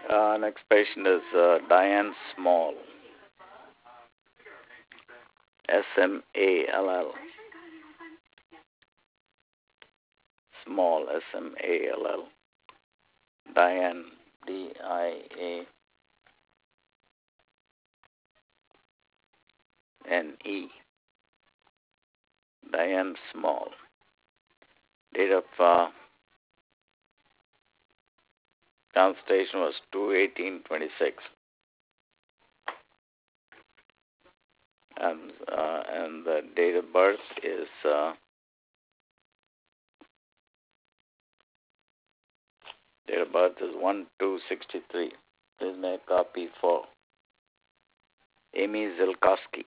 Next patient is Diane Small, S-M-A-L-L. Small, S-M-A-L-L. Diane, D-I-A-N-E. Diane Small. Date of consultation was 2/18/26. And the date of birth is 1/2/63. Please make a copy for Amy Zilkowski,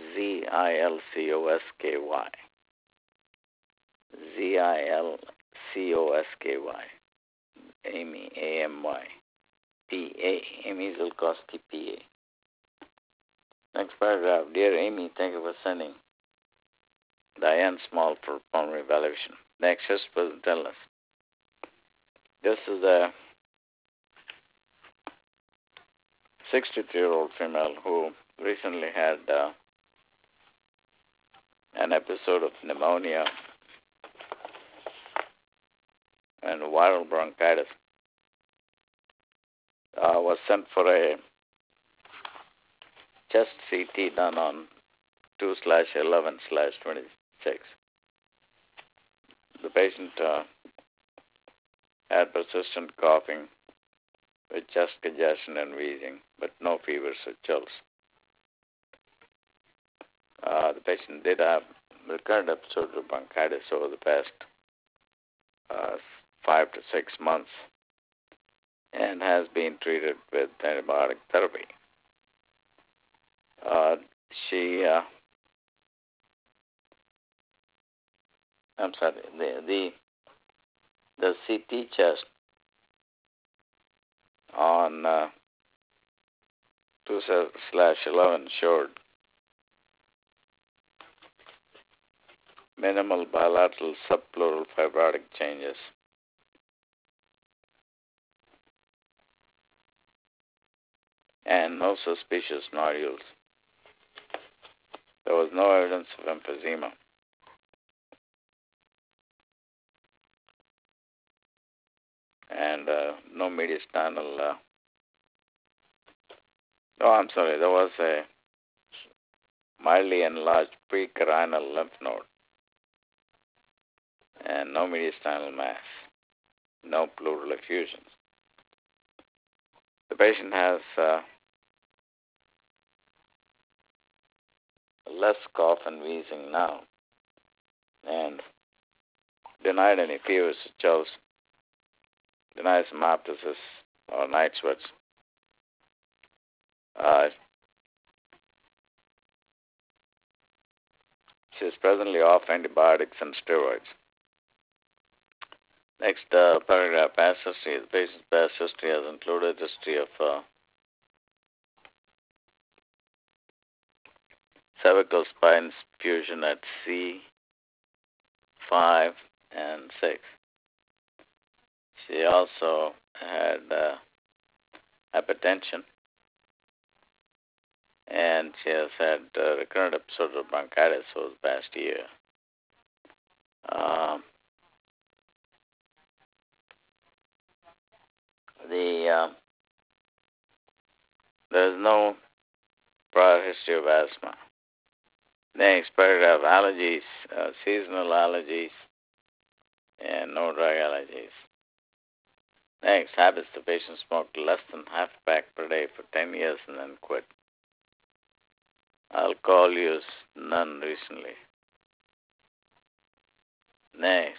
Zilcosky, Zilcosky, Amy, A-M-Y, P-A, Amy Zilkowski, P-A. Next paragraph. Dear Amy, thank you for sending Diane Small for pulmonary evaluation. Next, just tell us. This is a 63-year-old female who recently had an episode of pneumonia and viral bronchitis. Was sent for a chest CT done on 2/11/26. The patient had persistent coughing with chest congestion and wheezing, but no fevers or chills. The patient did have recurrent episodes of bronchitis over the past 5 to 6 months and has been treated with antibiotic therapy. The CT chest on 2/11 showed minimal bilateral subpleural fibrotic changes. And no suspicious nodules. There was no evidence of emphysema. And no mediastinal. There was a mildly enlarged precarinal lymph node. And no mediastinal mass. No pleural effusions. The patient has less cough and wheezing now, and denied any fevers or chills, denies hemoptysis or night sweats. She is presently off antibiotics and steroids. Next paragraph, past history. The patient's past history has included history of cervical spine fusion at C5 and 6. She also had hypertension, and she has had recurrent episodes of bronchitis over the past year. There is no prior history of asthma. Next paragraph, allergies, seasonal allergies, and no drug allergies. Next, habits. The patient smoked less than half a pack per day for 10 years and then quit. Alcohol use, none recently. Next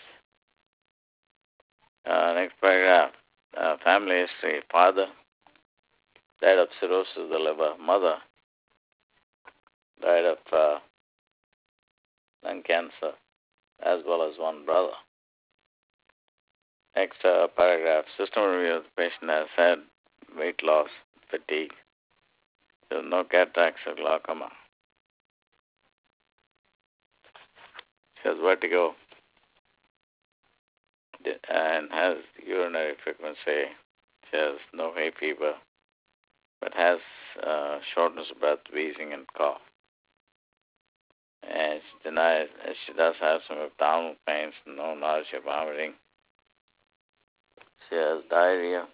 paragraph, family history. Father died of cirrhosis of the liver. Mother died of lung cancer, as well as one brother. Next paragraph, system review. The patient has had weight loss, fatigue. There is no cataracts or glaucoma. She has vertigo and has urinary frequency. She has no hay fever, but has shortness of breath, wheezing, and cough. And she does have some abdominal pains, no nausea, vomiting. She has diarrhea.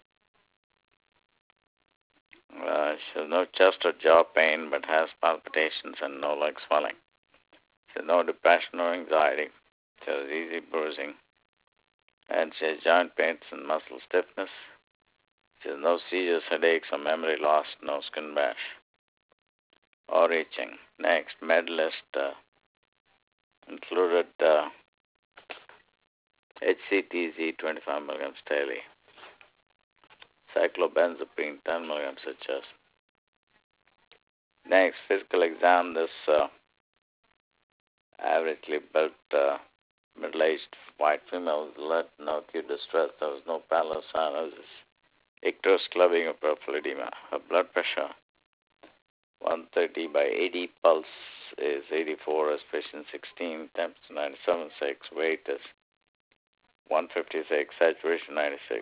She has no chest or jaw pain, but has palpitations and no leg swelling. She has no depression or anxiety. She has easy bruising. And she has joint pains and muscle stiffness. She has no seizures, headaches, or memory loss, no skin rash or itching. Next, med list included HCTZ 25 milligrams daily, cyclobenzapine 10 milligrams HS. Next, physical exam. This averagely built middle-aged white female with alert, no acute distress. There was no pallor, cyanosis, icterus, clubbing, or peripheral edema. Her blood pressure 130 by 80, pulse is 84, respiration 16, temperature 97.6, weight is 156, saturation 96.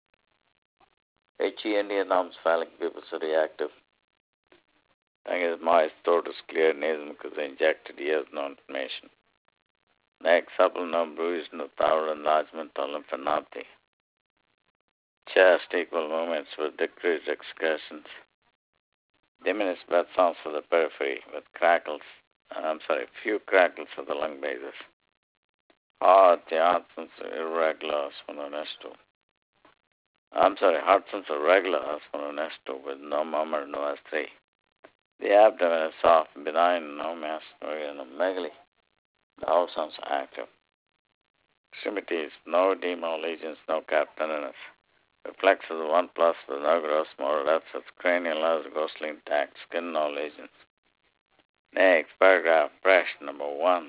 HE India norms phallic pupils are reactive. Tongue is moist, throat is clear, nasal mucus injected, ears no inflammation. Next, supple, no bruise, no thyroid enlargement or lymphadenopathy. Chest, equal movements with decreased excursions. Diminished breath sounds for the periphery with few crackles for the lung bases. Heart, the heart sounds irregular as one on S2. Heart sounds are regular as one on S2 with no murmur, no S3. The abdomen is soft, benign, no mass, no megaly. The whole sounds are active. Extremities, no edema, lesions, no cap tenderness. Reflexes 1 plus with no gross motor deficits, cranial nerves ghostly intact, skin no lesions. Next paragraph, fresh number 1.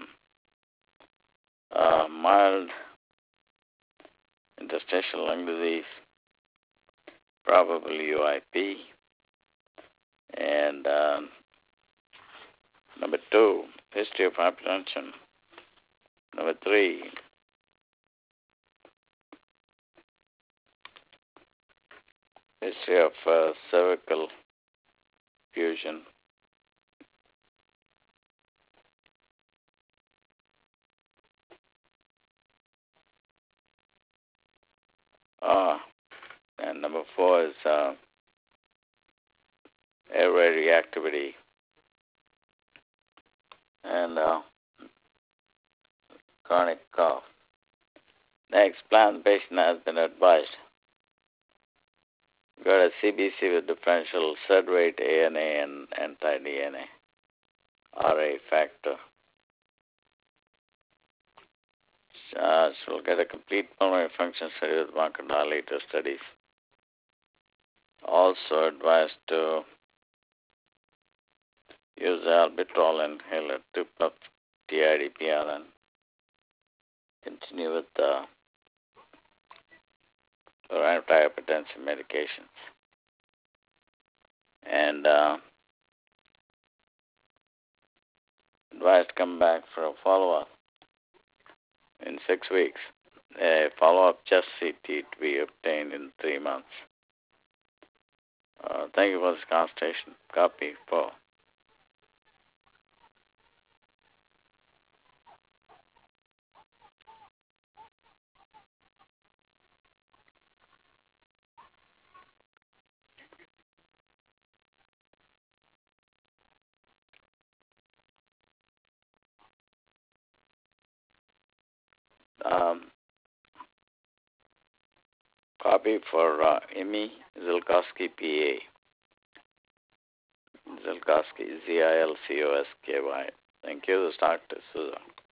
Mild interstitial lung disease, probably UIP. And number 2, history of hypertension. Number 3, history of cervical fusion. And number 4 is airway reactivity. And chronic cough. Next, plan patient has been advised. Got a CBC with differential SED rate, ANA, and anti-DNA, RA factor. She'll get a complete pulmonary function study with bronchodilator studies. Also advised to use albuterol inhaler, 2 puffs TID-PRN. Continue with the antihypertensive medications. And advised to come back for a follow-up in 6 weeks. A follow-up chest CT to be obtained in 3 months. Thank you for this consultation. Copy 4. Copy for Amy Zilkowski, PA. Zilkowski, Zilkosky. Thank you. This is Dr. Souza.